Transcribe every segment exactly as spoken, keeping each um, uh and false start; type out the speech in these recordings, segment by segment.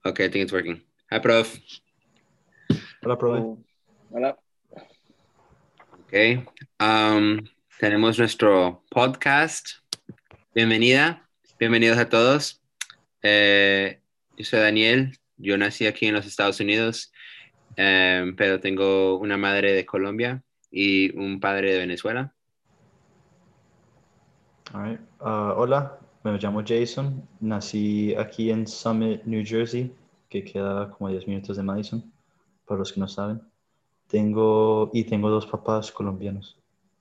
Okay, I think it's working. Hi, Prof. Hola, profe. Oh, hola. Okay. Um, tenemos nuestro podcast. Bienvenida. Bienvenidos a todos. Eh, yo soy Daniel. Yo nací aquí en los Estados Unidos, eh, pero tengo una madre de Colombia y un padre de Venezuela. All right. Uh, hola, me llamo Jason. Nací aquí en Summit, New Jersey, que queda como diez minutos de Madison, para los que no saben. Tengo y tengo dos papás colombianos.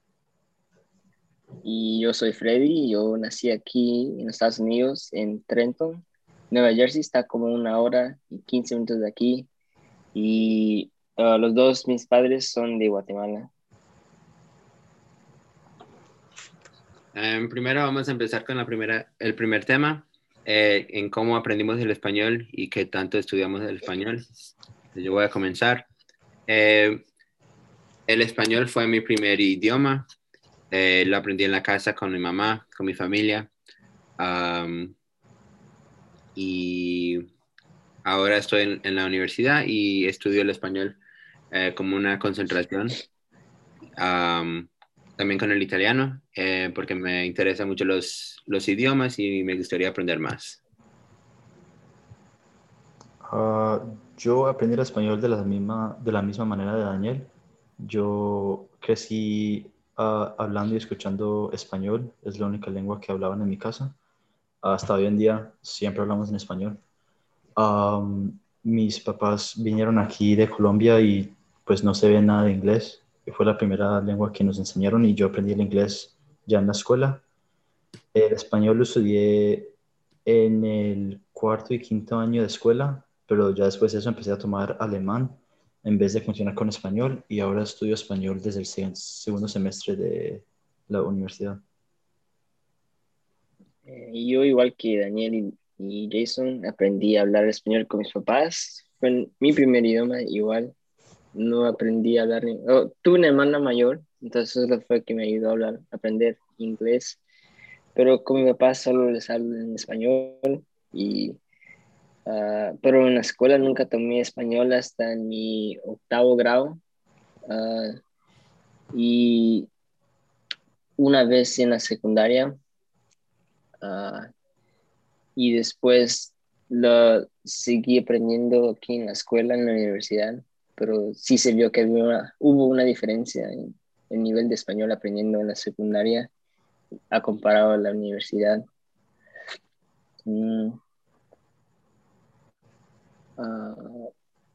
Y yo soy Freddy. Yo nací aquí en Estados Unidos, en Trenton, Nueva Jersey. Está como una hora y quince minutos de aquí. Y uh, los dos, mis padres, son de Guatemala. Um, primero vamos a empezar con la primera, el primer tema, eh, en cómo aprendimos el español y qué tanto estudiamos el español. Yo voy a comenzar. Eh, el español fue mi primer idioma. Eh, lo aprendí en la casa con mi mamá, con mi familia. Um, y ahora estoy en, en la universidad y estudio el español eh, como una concentración. Um, también con el italiano, eh, porque me interesan mucho los, los idiomas y me gustaría aprender más. Uh, yo aprendí el español de la misma, de la misma manera de Daniel. Yo crecí uh, hablando y escuchando español. Es la única lengua que hablaban en mi casa. Hasta hoy en día siempre hablamos en español. Um, mis papás vinieron aquí de Colombia y pues no se ve nada de inglés. Fue la primera lengua que nos enseñaron y yo aprendí el inglés ya en la escuela. El español lo estudié en el cuarto y quinto año de escuela, pero ya después de eso empecé a tomar alemán en vez de continuar con español y ahora estudio español desde el se- segundo semestre de la universidad. Eh, y yo, igual que Daniel y, y Jason, aprendí a hablar español con mis papás. Fue mi primer idioma, igual. No aprendí a hablar. ni- oh, tuve una hermana mayor, entonces eso fue que me ayudó a hablar, a aprender inglés. Pero con mi papá solo les hablo en español. Y, ah, pero en la escuela nunca tomé español hasta en mi octavo grado. Ah, y una vez en la secundaria. ah, y después lo seguí aprendiendo aquí en la escuela, en la universidad. Pero sí se vio que había una- hubo una diferencia en el nivel de español aprendiendo en la secundaria a comparado a la universidad. Mm, ah,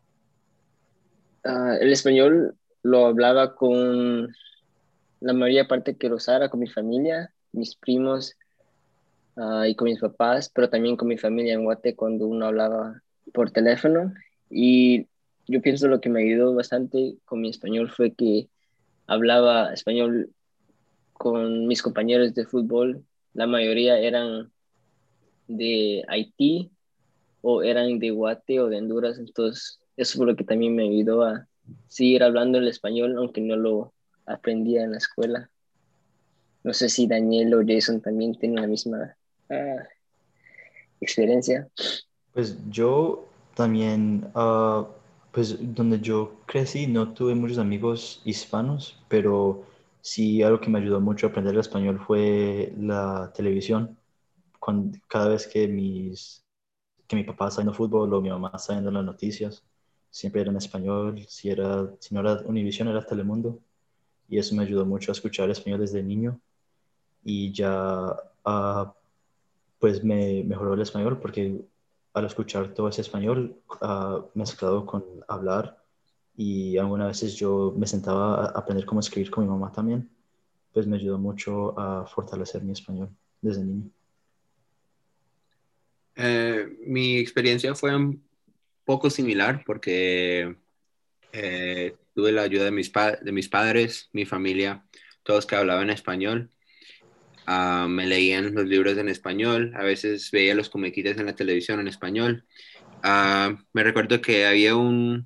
ah, el español lo hablaba con la mayoría parte que lo usara con mi familia, mis primos, ah, y con mis papás, pero también con mi familia en Guate cuando uno hablaba por teléfono. Y yo pienso lo que me ayudó bastante con mi español fue que hablaba español con mis compañeros de fútbol. La mayoría eran de Haití o eran de Guate o de Honduras, entonces eso fue lo que también me ayudó a seguir hablando el español, aunque no lo aprendía en la escuela. No sé si Daniel o Jason también tienen la misma ah, experiencia. Pues yo también, ah, pues donde yo crecí no tuve muchos amigos hispanos, pero sí algo que me ayudó mucho a aprender el español fue la televisión. Cuando, cada vez que mis, que mi papá estaba viendo fútbol o mi mamá estaba viendo las noticias, siempre era en español. Si era, si no era Univision, era Telemundo. Y eso me ayudó mucho a escuchar español desde niño. Y ya, ah, pues me mejoró el español porque al escuchar todo ese español uh, mezclado con hablar y algunas veces yo me sentaba a aprender cómo escribir con mi mamá también, pues me ayudó mucho a fortalecer mi español desde niño. Eh, mi experiencia fue un poco similar porque eh, tuve la ayuda de mis, pa- de mis padres, mi familia, todos que hablaban español. Ah, me leían los libros en español, a veces veía los comiquitas en la televisión en español. Ah, me recuerdo que había un,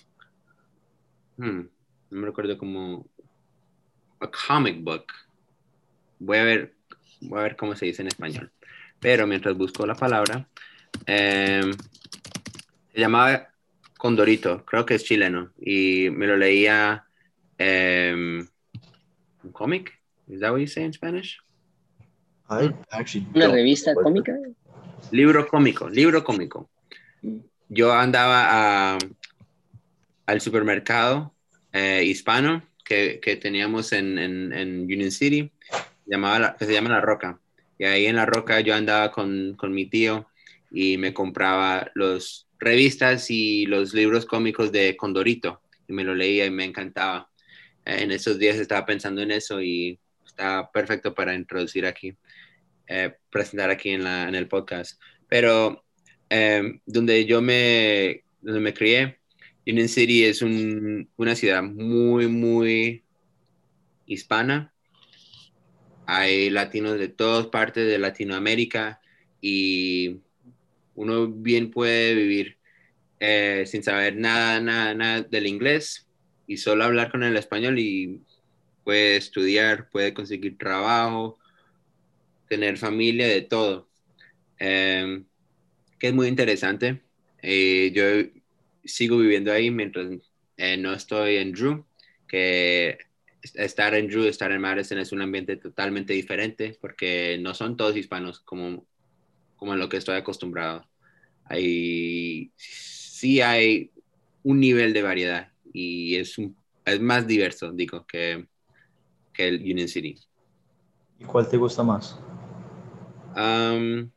hmm, no me recuerdo como, a comic book. Voy a ver, voy a ver cómo se dice en español. Pero mientras busco la palabra, eh, Se llamaba Condorito, creo que es chileno, y me lo leía um, un cómic. Is that what you say in Spanish? I actually ¿Una don't. revista cómica? Libro cómico, libro cómico. Mm. Yo andaba a, al supermercado eh, hispano que, que teníamos en, en, en Union City, llamaba la, que se llama La Roca. Y ahí en La Roca yo andaba con, con mi tío y me compraba los revistas y los libros cómicos de Condorito y me lo leía y me encantaba. Eh, en esos días estaba pensando en eso y está perfecto para introducir aquí, eh, presentar aquí en, la, en el podcast. Pero eh, donde yo me, donde me crié, Union City es un, una ciudad muy, muy hispana. Hay latinos de todas partes de Latinoamérica y uno bien puede vivir eh, sin saber nada, nada, nada del inglés y solo hablar con el español y puede estudiar, puede conseguir trabajo, tener familia, de todo. Eh, que es muy interesante. Eh, yo sigo viviendo ahí mientras eh, no estoy en Drew, que estar en Drew, estar en Madison es un ambiente totalmente diferente porque no son todos hispanos como, como en lo que estoy acostumbrado. Hay, sí hay un nivel de variedad y es, un, es más diverso, digo, que, que el Union City. ¿Y cuál te gusta más? Um,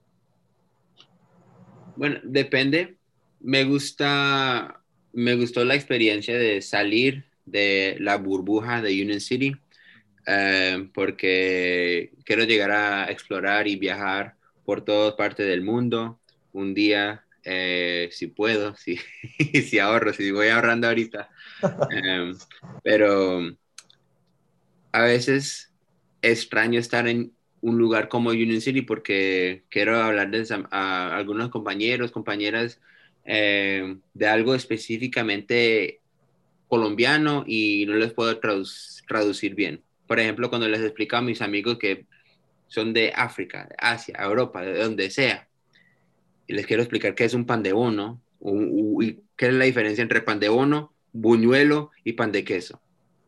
Bueno, depende. Me gusta, me gustó la experiencia de salir de la burbuja de Union City, eh, porque quiero llegar a explorar y viajar por todas partes del mundo un día, eh, si puedo, si, si ahorro, si voy ahorrando ahorita. Eh, pero a veces extraño estar en un lugar como Union City porque quiero hablarles a, a algunos compañeros, compañeras eh, de algo específicamente colombiano y no les puedo traduc- traducir bien. Por ejemplo, cuando les explico a mis amigos que son de África, de Asia, Europa, de donde sea, y les quiero explicar qué es un pan de bono o- y qué es la diferencia entre pan de bono, buñuelo y pan de queso.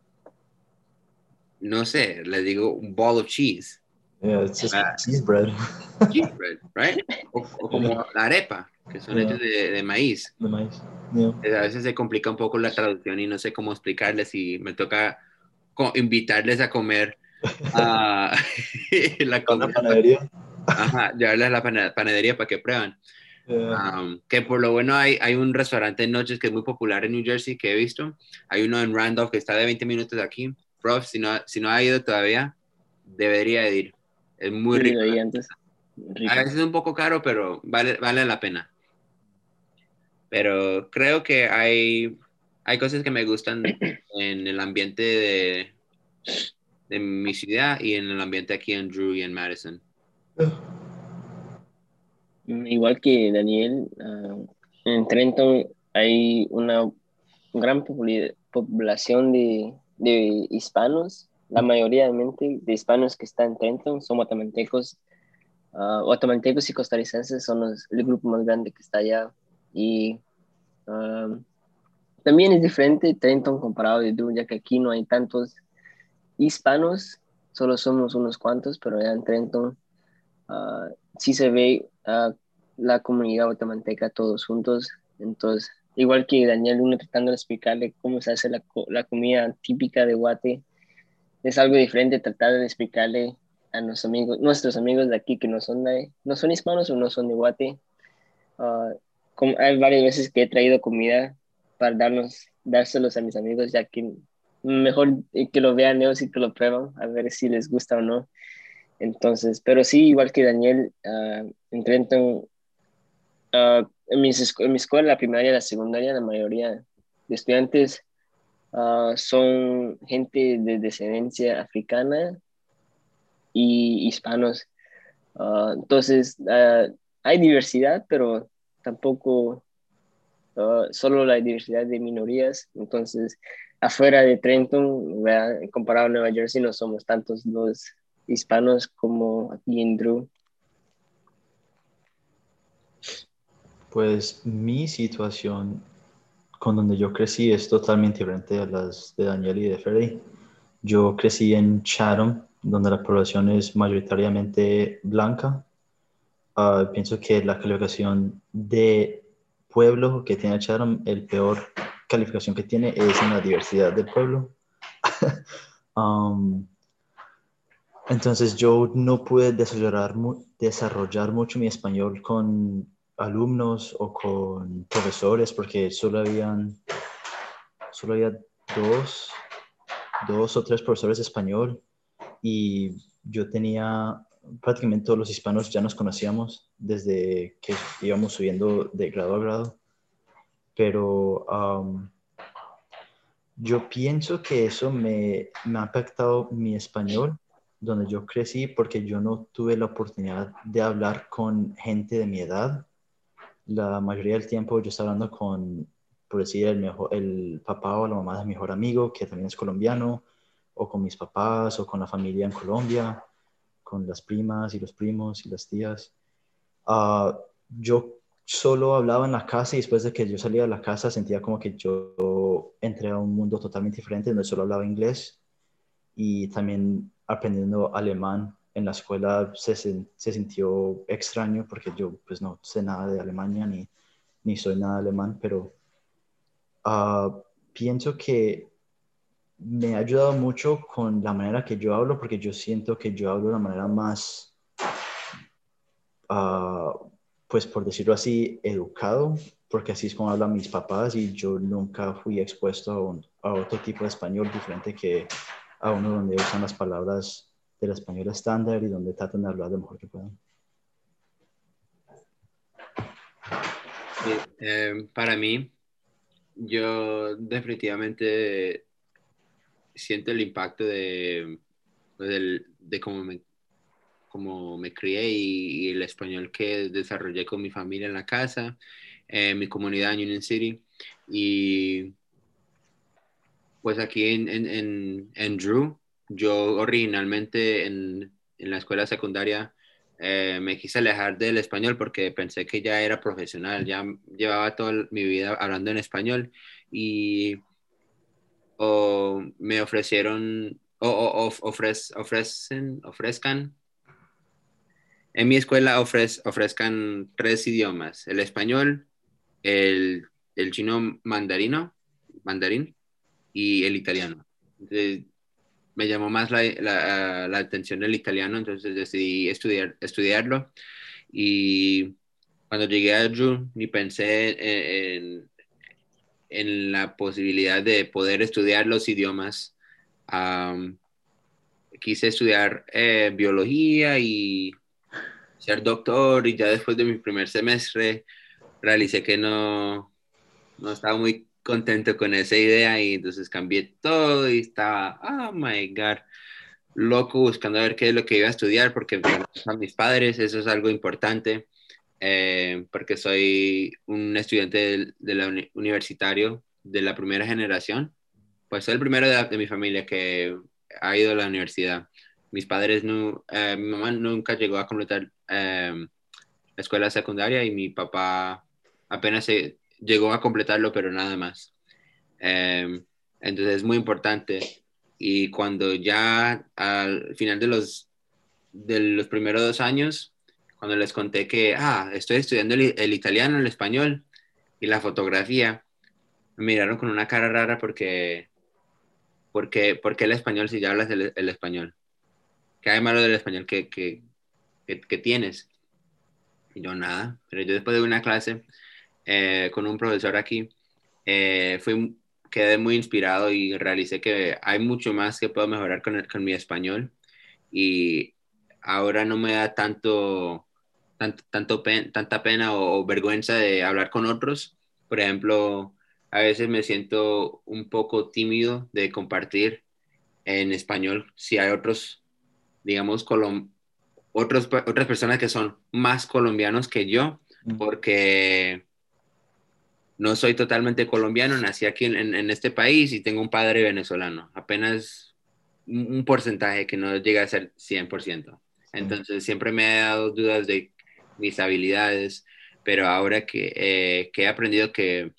No sé, les digo un ball of cheese. Yeah, it's just Ah, cheese bread. cheese bread, right? O, o como la arepa, que son Yeah, hechos de, de maíz. de maíz. Yeah. Eh, A veces se complica un poco la traducción y no sé cómo explicarles y me toca co- invitarles a comer a la ¿A una comida, pa- panadería? ajá, llevarles a la pana- panadería para que prueban. Yeah. Um, que por lo bueno hay, hay un restaurante en noches que es muy popular en New Jersey que he visto. Hay uno en Randolph que está de veinte minutos de aquí. Prof, si no, si no ha ido todavía, debería de ir. Es muy Sí, rico. de ahí antes. A Rico. veces es un poco caro, pero vale, vale la pena. Pero creo que hay, hay cosas que me gustan en el ambiente de, de mi ciudad y en el ambiente aquí en Drew y en Madison. Mm, Igual que Daniel, ah, en Trenton hay una gran populi- población de, de hispanos. La mayoría de, mente- de hispanos que están en Trenton son guatemaltecos. Ah, guatemaltecos y costarricenses son los- el grupo más grande que está allá. Y ah, también es diferente Trenton comparado de Drew, ya que aquí no hay tantos hispanos, solo somos unos cuantos, pero allá en Trenton ah, sí se ve ah, la comunidad guatemalteca todos juntos. Entonces, igual que Daniel, uno tratando de explicarle cómo se hace la, co- la comida típica de Guate, es algo diferente tratar de explicarle a nuestros amigos, nuestros amigos de aquí que no son, de, no son hispanos o no son de Guate. Ah, como, hay varias veces que he traído comida para darnos, dárselos a mis amigos, ya que mejor que lo vean ellos y que lo prueban, a ver si les gusta o no. Entonces, pero sí, igual que Daniel, uh, en Trenton, uh, en, mis, en mi escuela, la primaria y la secundaria, la mayoría de estudiantes uh, son gente de descendencia africana y hispanos. Uh, entonces, uh, hay diversidad, pero tampoco uh, solo la diversidad de minorías. Entonces, afuera de Trenton, ¿verdad? Comparado a Nueva Jersey, no somos tantos los hispanos como aquí en Drew. Pues mi situación con donde yo crecí es totalmente diferente a las de Daniel y de Freddy. Yo crecí en Chatham, donde la población es mayoritariamente blanca. Uh, pienso que la calificación de pueblo que tiene Chatham, el peor calificación que tiene es en la diversidad del pueblo. um, entonces yo no pude desarrollar, desarrollar mucho mi español con alumnos o con profesores porque solo habían solo había dos, dos o tres profesores de español y yo tenía, prácticamente todos los hispanos ya nos conocíamos desde que íbamos subiendo de grado a grado, pero um, yo pienso que eso me, me ha afectado mi español, donde yo crecí, porque yo no tuve la oportunidad de hablar con gente de mi edad. La mayoría del tiempo yo estaba hablando con, por decir, el, mejor, el papá o la mamá de mi mejor amigo, que también es colombiano, o con mis papás, o con la familia en Colombia, con las primas y los primos y las tías. Uh, yo solo hablaba en la casa y después de que yo salía de la casa sentía como que yo entré a un mundo totalmente diferente donde solo hablaba inglés y también aprendiendo alemán en la escuela se, se sintió extraño porque yo pues no sé nada de Alemania ni, ni soy nada alemán, pero uh, pienso que me ha ayudado mucho con la manera que yo hablo porque yo siento que yo hablo de una manera más uh, pues por decirlo así, educado, porque así es como hablan mis papás y yo nunca fui expuesto a, un, a otro tipo de español diferente que a uno donde usan las palabras del español estándar y donde tratan de hablar lo mejor que puedan. Sí, eh, para mí, yo definitivamente siento el impacto de, de, de cómo me, cómo me crié y, y el español que desarrollé con mi familia en la casa, en mi comunidad en Union City. Y pues aquí en, en, en, en Drew, yo originalmente en, en la escuela secundaria eh, me quise alejar del español porque pensé que ya era profesional, ya llevaba toda mi vida hablando en español y o me ofrecieron o, o, o ofrec, ofrecen, ofrezcan. En mi escuela ofrez, ofrezcan tres idiomas, el español, el, el chino mandarino, mandarín y el italiano. Entonces, me llamó más la, la, la atención el italiano, entonces decidí estudiar, estudiarlo. Y cuando llegué a Drew, ni pensé en, en la posibilidad de poder estudiar los idiomas. Um, quise estudiar eh, biología y ser doctor y ya después de mi primer semestre realicé que no, no estaba muy contento con esa idea y entonces cambié todo y estaba, oh my God, loco buscando a ver qué es lo que iba a estudiar porque gracias a mis padres eso es algo importante eh, porque soy un estudiante de, de la uni universitario de la primera generación, pues soy el primero de, de mi familia que ha ido a la universidad. Mis padres no, eh, mi mamá nunca llegó a completar eh, la escuela secundaria y mi papá apenas se, llegó a completarlo, pero nada más. Eh, entonces es muy importante. Y cuando ya al final de los, de los primeros dos años, cuando les conté que, ah, estoy estudiando el, el italiano, el español y la fotografía, me miraron con una cara rara porque, porque, porque el español si ya hablas el, el español. ¿Qué hay malo del español que, que, que, que tienes? Y yo nada, pero yo después de una clase eh, con un profesor aquí, eh, fui, quedé muy inspirado y realicé que hay mucho más que puedo mejorar con, el, con mi español y ahora no me da tanto, tanto, tanto pen, tanta pena o, o vergüenza de hablar con otros. Por ejemplo, a veces me siento un poco tímido de compartir en español si hay otros, digamos, colom otros, otras personas que son más colombianos que yo, Mm. porque no soy totalmente colombiano, nací aquí en, en, en este país y tengo un padre venezolano, apenas un, un porcentaje que no llega a ser cien por ciento. Sí. Entonces siempre me he dado dudas de mis habilidades, pero ahora que, eh, que he aprendido que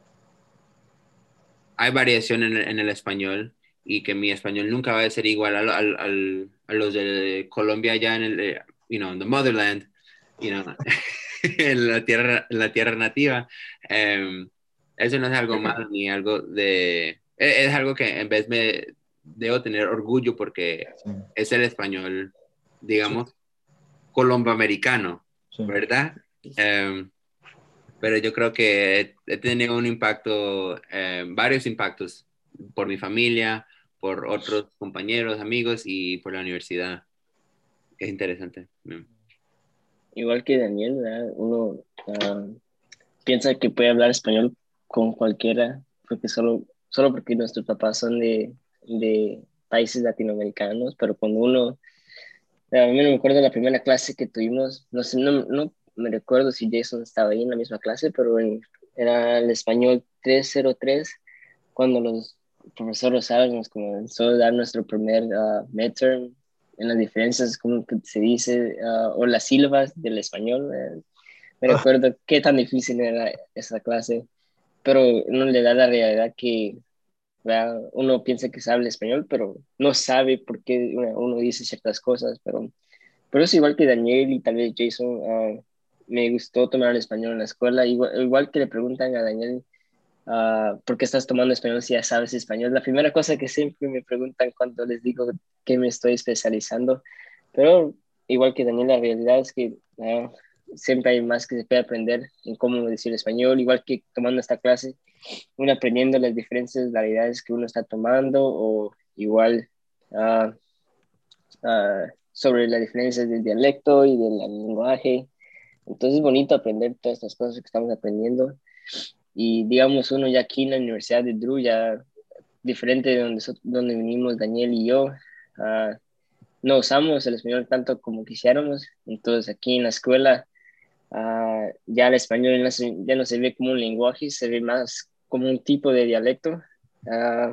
hay variación en, el en el español y que mi español nunca va a ser igual al, al, al, a los de Colombia ya en el, eh, you know, in the motherland, you know, en la tierra, en la tierra nativa. Eh, eso no es algo malo ni algo de... Es, es algo que en vez me debo tener orgullo porque Sí, es el español, sí, digamos, colomboamericano, sí. ¿verdad? Eh, pero yo creo que he, he tenido un impacto, eh, varios impactos por mi familia, por otros compañeros, amigos y por la universidad. Es interesante. Mm. Igual que Daniel, ¿verdad? Uno ah, piensa que puede hablar español con cualquiera, porque solo, solo porque nuestros papás son de, de países latinoamericanos, pero cuando uno, a mí no me acuerdo de la primera clase que tuvimos, no sé, no, no me recuerdo si Jason estaba ahí en la misma clase, pero en- era el español trescientos tres, cuando los profesores Rosales nos comenzó a dar nuestro primer uh, midterm en las diferencias, como que se dice, uh, o las sílabas del español. eh, Me Ah, recuerdo qué tan difícil era esa clase, pero uno le da la realidad que, ¿verdad? Uno piensa que sabe el español, pero no sabe por qué uno, uno dice ciertas cosas, pero, pero es igual que Daniel y tal vez Jason. Uh, me gustó tomar el español en la escuela, igual, igual que le preguntan a Daniel, uh, ¿por qué estás tomando español si ya sabes español? La primera cosa que siempre me preguntan cuando les digo que me estoy especializando, pero igual que Daniel, la realidad es que uh, siempre hay más que se puede aprender en cómo decir español, igual que tomando esta clase, uno aprendiendo las diferentes variedades que uno está tomando, o igual uh, uh, sobre las diferencias del dialecto y del lenguaje. Entonces es bonito aprender todas estas cosas que estamos aprendiendo. Y digamos, uno ya aquí en la Universidad de Drew, ya diferente de donde, donde venimos Daniel y yo, uh, no usamos el español tanto como quisiéramos. Entonces aquí en la escuela uh, ya el español ya no, se, ya no se ve como un lenguaje, se ve más como un tipo de dialecto. Uh,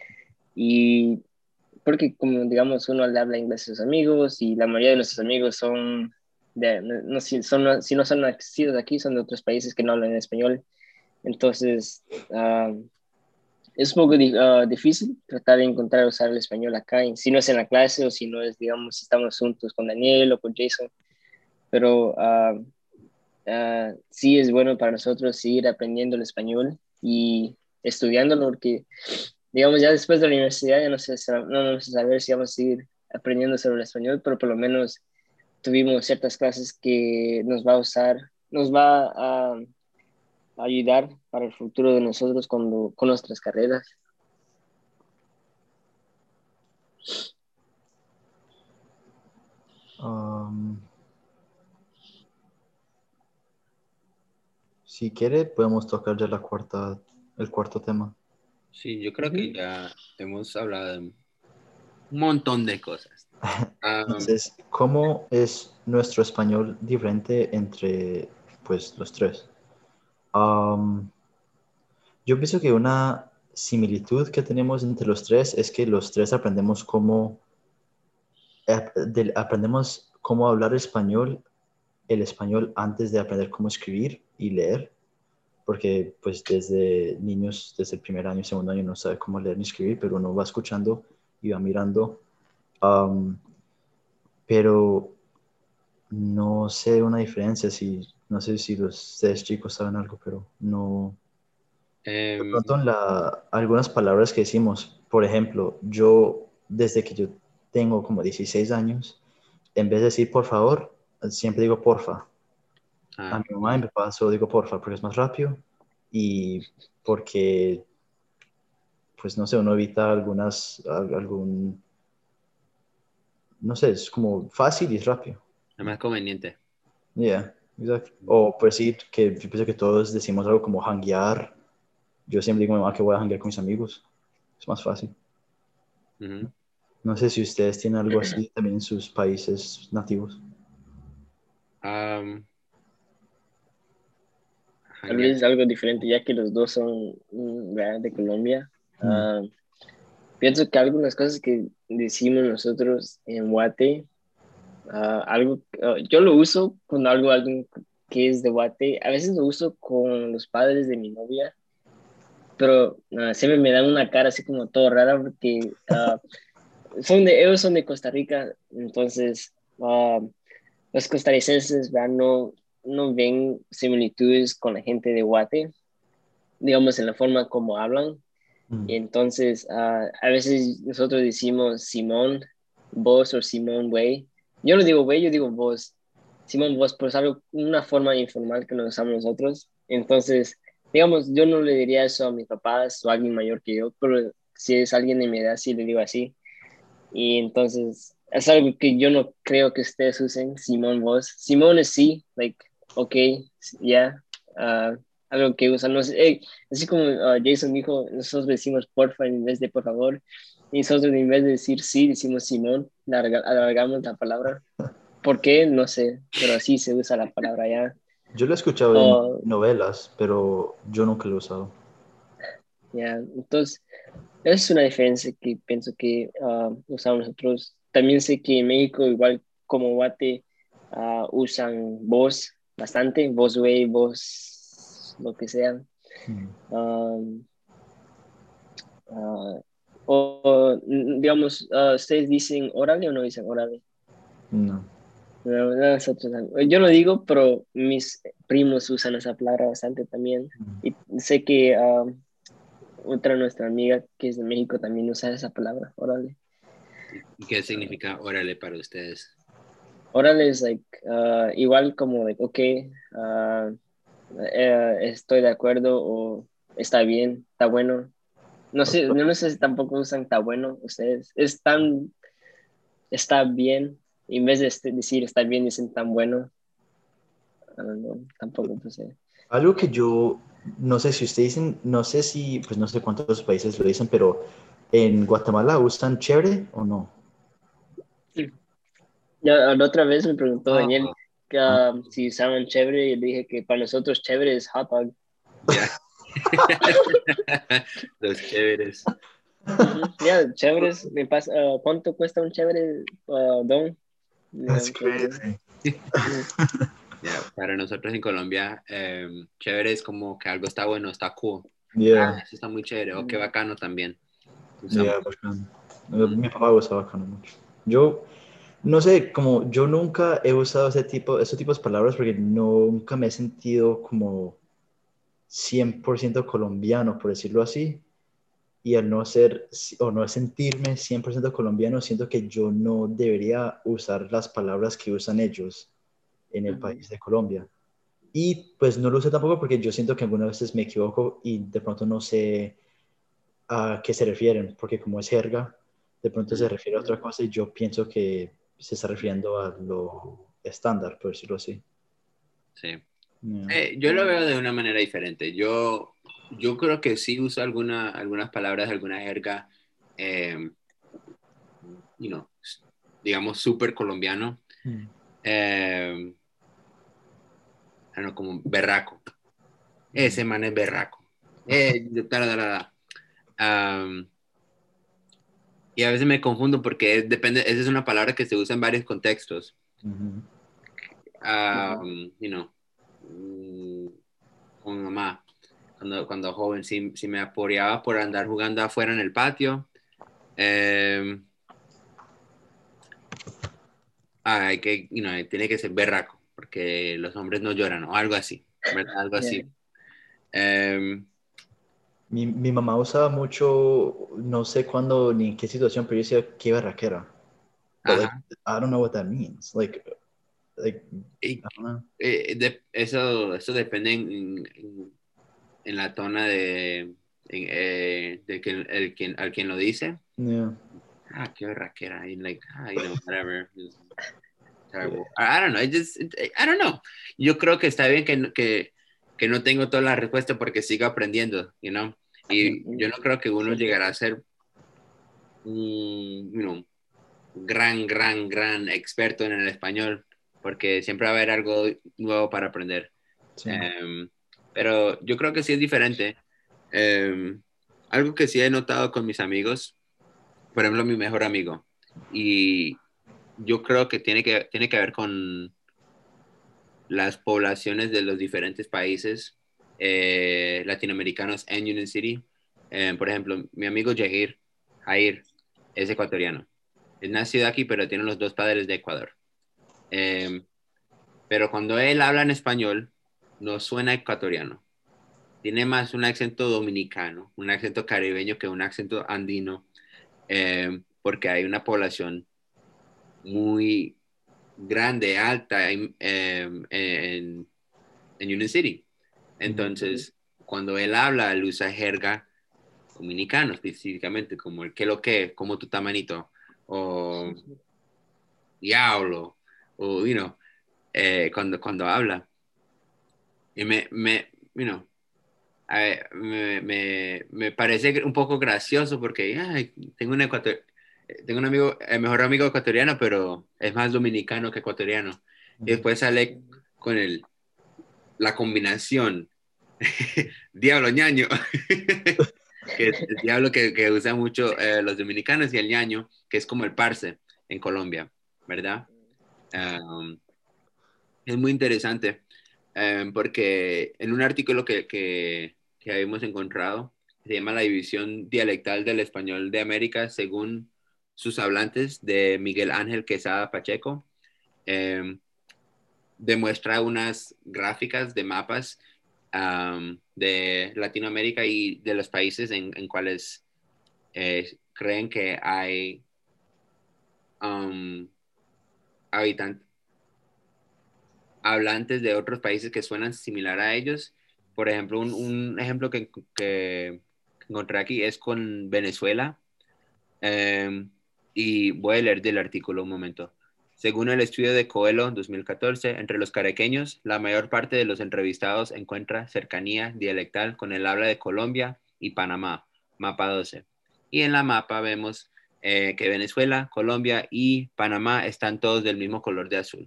y porque como digamos uno le habla inglés a sus amigos y la mayoría de nuestros amigos son, de, no, no, si, son si no son nacidos aquí, son de otros países que no hablan español. Entonces, uh, es un poco uh, difícil tratar de encontrar usar el español acá, y si no es en la clase o si no es, digamos, si estamos juntos con Daniel o con Jason, pero uh, uh, sí es bueno para nosotros seguir aprendiendo el español y estudiándolo, porque, digamos, ya después de la universidad ya no sé, no vamos a saber si vamos a seguir aprendiendo sobre el español, pero por lo menos tuvimos ciertas clases que nos va a usar, nos va a ayudar para el futuro de nosotros cuando, con nuestras carreras. um, si quiere, podemos tocar ya la cuarta, el cuarto tema. Sí, yo creo que Uh-huh. ya hemos hablado de un montón de cosas. Um, Entonces, ¿cómo es nuestro español diferente entre, pues, los tres? Um, yo pienso que una similitud que tenemos entre los tres es que los tres aprendemos cómo, ap- del- aprendemos cómo hablar español, el español antes de aprender cómo escribir y leer, porque pues desde niños, desde el primer año, segundo año, no sabe cómo leer ni escribir, pero uno va escuchando y va mirando. Um, pero no sé una diferencia, si, no sé si los tres chicos saben algo, pero no. De em, pronto en la, algunas palabras que decimos, por ejemplo, yo desde que yo tengo como dieciséis años, en vez de decir por favor, siempre digo porfa. A ah, mi mamá y mi papá solo digo porfa porque es más rápido y porque, pues no sé, uno evita algunas, algún, no sé, es como fácil y es rápido. es más conveniente. Yeah, exacto. O pues sí, que yo pienso que todos decimos algo como hanguear. Yo siempre digo a mi mamá que voy a hanguear con mis amigos. Es más fácil. Ujú. No sé si ustedes tienen algo así también en sus países nativos. Um, Tal hanguear. vez algo diferente, ya que los dos son mm, ¿verdad? De Colombia. Mm, Uh, pienso que algunas cosas que decimos nosotros en Guate, uh, algo, uh, yo lo uso cuando algo, alguien que es de Guate, a veces lo uso con los padres de mi novia, pero uh, siempre me dan una cara así como todo rara porque uh, son de, ellos son de Costa Rica, entonces uh, los costarricenses ¿verdad? No, no ven similitudes con la gente de Guate, digamos en la forma como hablan. Mm. Y entonces uh, a veces nosotros decimos Simón, vos o Simón, güey. Yo no digo güey, yo digo vos. Simón, vos, pues algo, una forma informal que nos usamos nosotros. Entonces, digamos, yo no le diría eso a mis papás o a alguien mayor que yo, pero si es alguien de mi edad, sí le digo así. Y entonces, es algo que yo no creo que ustedes usen, Simón, vos. Simón es sí, like, ok, ya, yeah, uh, algo que usan. No sé, hey, así como uh, Jason dijo, nosotros decimos porfa en vez de por favor. Y nosotros en vez de decir sí, decimos Simón, alarga, alargamos la palabra. ¿Por qué? No sé, pero así se usa la palabra ya. Yo lo he escuchado en Oh, novelas, pero yo nunca lo he usado. ya, entonces, esa es una diferencia que pienso que uh, usamos nosotros. También sé que en México, igual como Guate, uh, usan voz bastante, voz güey, voz lo que sea. Mm. Um, uh, o, digamos, uh, ¿ustedes dicen órale o no dicen órale? No. No, no, nosotros, yo lo digo, pero mis primos usan esa palabra bastante también. Mm. Y sé que uh, otra nuestra amiga que es de México también usa esa palabra, órale. ¿Y qué significa órale para ustedes? Órale es like, uh, igual como de, ok, uh, eh, estoy de acuerdo o está bien, está bueno. No sé, no, no sé si tampoco usan está bueno ustedes. Es tan, está bien, y en vez de este- decir está bien, dicen tan bueno. I don't know, tampoco pues, sé. Algo que yo no sé si ustedes dicen, no sé si, pues no sé cuántos países lo dicen, pero en Guatemala usan chévere o no. Ya, la otra vez me preguntó Oh, Daniel que, Ah, um, si usaban chévere y le dije que para nosotros chévere es hot dog. ya. Los chéveres. Ujú. Ya, chéveres, me pasa, uh, ¿cuánto cuesta un chévere, uh, Don? Ya, that's entonces, crazy. ujú. Ya, para nosotros en Colombia, eh, chévere es como que algo está bueno, está cool. Ah, Yeah, eso está muy chévere. O qué bacano también. Usamos. yeah, bacán. Eh, Mm, Mi papá usa bacano mucho. Yo, no sé, como yo nunca he usado ese tipo, ese tipo de palabras porque nunca me he sentido como cien por ciento colombiano, por decirlo así. Y al no ser o no sentirme cien por ciento colombiano, siento que yo no debería usar las palabras que usan ellos en el Ujú. país de Colombia. Y pues no lo uso tampoco porque yo siento que algunas veces me equivoco y de pronto no sé a qué se refieren, porque como es jerga, de pronto se mm, refiere a otra cosa y yo pienso que se está refiriendo a lo estándar, por decirlo así. sí. Yeah. Eh, yo lo veo de una manera diferente. Yo, yo creo que sí uso alguna, algunas palabras, alguna jerga, eh, you know, digamos, súper colombiano. Mm. Eh, ah, no, como berraco. Ese man es berraco. Eh, da, da, da, da. Um, y a veces me confundo porque es- depende, esa es una palabra que se usa en varios contextos. Ujú. Ujú. Um, you know, mm, con mi mamá, cuando, cuando joven, sí, sí me apoyaba por andar jugando afuera en el patio. Eh, ah, hay que, you know, tiene que ser berraco, porque los hombres no lloran, o algo así, ¿verdad? Algo Yeah. así. Eh, Mi, mi mamá usaba mucho, no sé cuándo ni en qué situación, pero yo decía, qué barraquera. But like, ajá. I don't know what that means. Like, like, Y, I don't know. eh, de- eso, eso depende en, en- en la tona de, en, eh, de que el, el quien, al quien lo dice. Yeah. Ah, qué berraquera. Y like, ah, you know, whatever. It's Yeah. terrible. I, I don't know. I just, I don't know. Yo creo que está bien que, no- que, que no tengo toda la respuesta porque sigo aprendiendo, you know. Y yo no creo que uno Sí. llegará a ser un, you know, gran, gran, gran experto en el español porque siempre va a haber algo nuevo para aprender. Sí. Um, pero yo creo que sí es diferente. Um, algo que sí he notado con mis amigos, por ejemplo, mi mejor amigo, y yo creo que tiene que, tiene que ver con las poblaciones de los diferentes países eh, latinoamericanos en Union City. Eh, por ejemplo, mi amigo Jair, Jair es ecuatoriano. Es nacido aquí, pero tiene los dos padres de Ecuador. Eh, pero cuando él habla en español, no suena ecuatoriano. Tiene más un acento dominicano, un acento caribeño que un acento andino, eh, porque hay una población muy grande, alta en, en, en Union City. Entonces, uh-huh. cuando él habla, él usa jerga dominicano específicamente, como el que lo que, como tu tamanito, o diablo, o, you know, eh, cuando, cuando habla. Y me, me you know, eh, me, me, me parece un poco gracioso porque ay, tengo un ecuator, tengo un amigo, el mejor amigo ecuatoriano, pero es más dominicano que ecuatoriano. Y después sale con el, la combinación diablo ñaño, que es el diablo que, que usan mucho eh, los dominicanos, y el ñaño, que es como el parce en Colombia, ¿verdad? Um, es muy interesante um, porque en un artículo que, que, que habíamos encontrado, se llama La división dialectal del español de América según sus hablantes, de Miguel Ángel Quesada Pacheco, um, demuestra unas gráficas de mapas um, de Latinoamérica y de los países en, en cuales eh, creen que hay um, habitantes, hablantes de otros países que suenan similar a ellos. Por ejemplo, un, un ejemplo que, que encontré aquí es con Venezuela. Um, y voy a leer del artículo un momento. Según el estudio de Coelho dos mil catorce, entre los caraqueños, la mayor parte de los entrevistados encuentra cercanía dialectal con el habla de Colombia y Panamá, mapa doce. Y en la mapa vemos eh, que Venezuela, Colombia y Panamá están todos del mismo color de azul.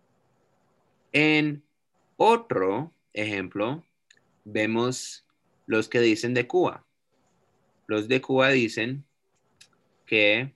En otro ejemplo, vemos los que dicen de Cuba. Los de Cuba dicen que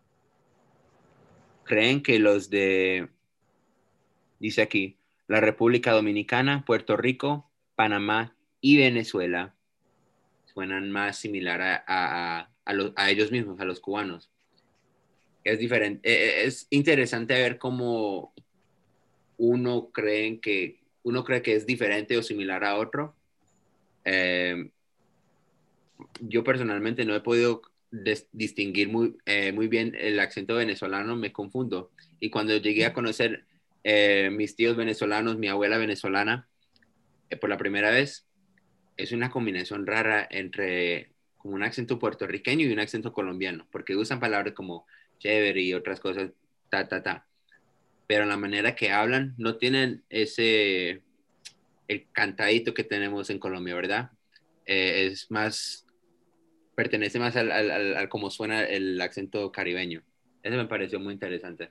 creen que los de, dice aquí, la República Dominicana, Puerto Rico, Panamá y Venezuela suenan más similar a, a, a, a, los, a ellos mismos, a los cubanos. Es diferente, es interesante ver cómo uno cree que, uno cree que es diferente o similar a otro. Eh, yo personalmente no he podido des, distinguir muy, eh, muy bien el acento venezolano, me confundo. Y cuando llegué a conocer eh, mis tíos venezolanos, mi abuela venezolana, eh, por la primera vez, es una combinación rara entre como un acento puertorriqueño y un acento colombiano, porque usan palabras como chévere y otras cosas, ta, ta, ta. Pero la manera que hablan no tienen ese, el cantadito que tenemos en Colombia, ¿verdad? Eh, es más, pertenece más al, al, al, al cómo suena el acento caribeño. Eso me pareció muy interesante.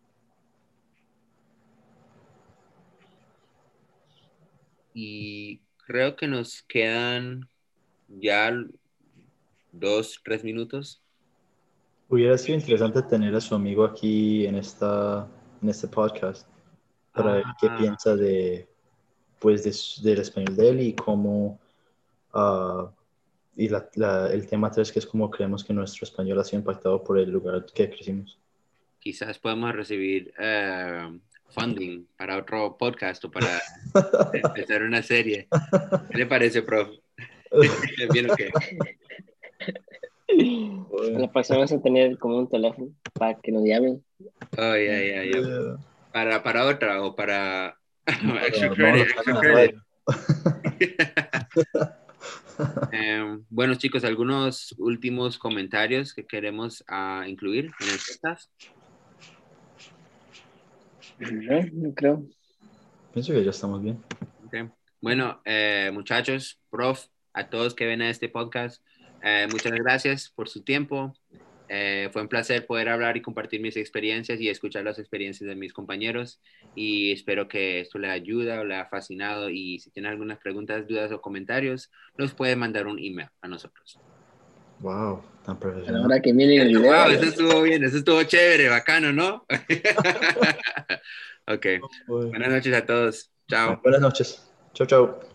Y creo que nos quedan ya dos, tres minutos. Hubiera sido interesante tener a su amigo aquí en, esta, en este podcast para ah. ver qué piensa de, pues, de, del español de él y cómo, uh, y la, la, el tema tres, que es cómo creemos que nuestro español ha sido impactado por el lugar que crecimos. Quizás podemos recibir uh, funding para otro podcast o para empezar una serie. ¿Qué le parece, prof? ¿Bien o qué? La próxima vamos a tener como un teléfono para que nos llamen. Oh, yeah, yeah, yeah. Yeah. Para, para otra o para no, extra no, credit, no, extra credit. um, bueno, chicos, algunos últimos comentarios que queremos uh, incluir en el podcast. No, no creo. Pienso que ya estamos bien. Okay. Bueno, eh, muchachos, prof, a todos que ven a este podcast, eh, muchas gracias por su tiempo. Eh, fue un placer poder hablar y compartir mis experiencias y escuchar las experiencias de mis compañeros, y espero que esto le ayude o le ha fascinado, y si tienen algunas preguntas, dudas o comentarios, nos puede mandar un email a nosotros. Wow, tan profesional. Ahora que miren el video. Wow, eso estuvo bien, eso estuvo chévere, bacano, ¿no? Ok, buenas noches a todos. Chao. Buenas noches. Chao, chao.